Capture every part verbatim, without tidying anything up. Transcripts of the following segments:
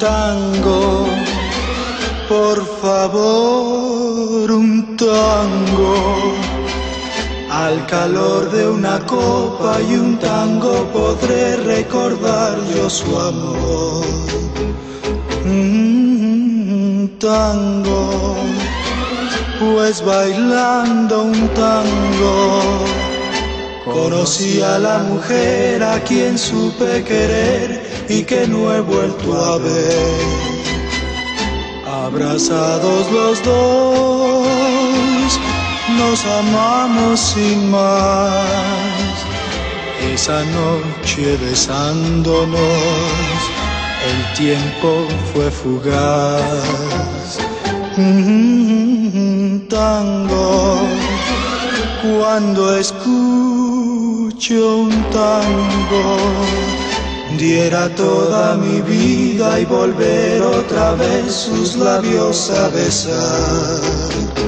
tango, por favor, un tango. Al calor de una copa y un tango podré recordar yo su amor. Mm, tango, pues bailando un tango conocí a la mujer a quien supe querer y que no he vuelto a ver. Abrazados los dos, nos amamos sin más. Esa noche besándonos, el tiempo fue fugaz. Mm, tango, cuando escucho un tango, diera toda mi vida y volver otra vez sus labios a besar.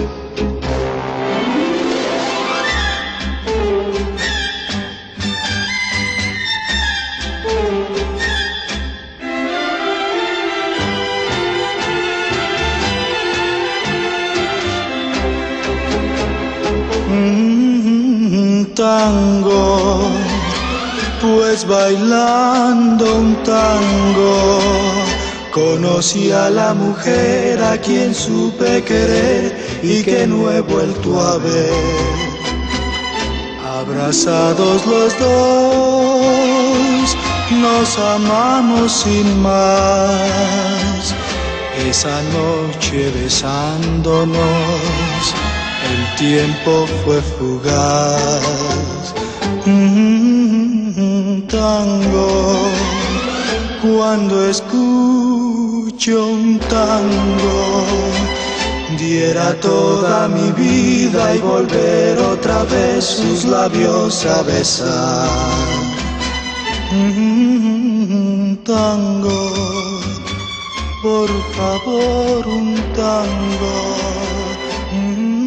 Tango, pues bailando un tango conocí a la mujer a quien supe querer y que no he vuelto a ver. Abrazados los dos, nos amamos sin más. Esa noche besándonos, el tiempo fue fugaz. Mm, tango, cuando escucho un tango, diera toda mi vida y volver otra vez sus labios a besar. Mm, tango, por favor, un tango. Mm,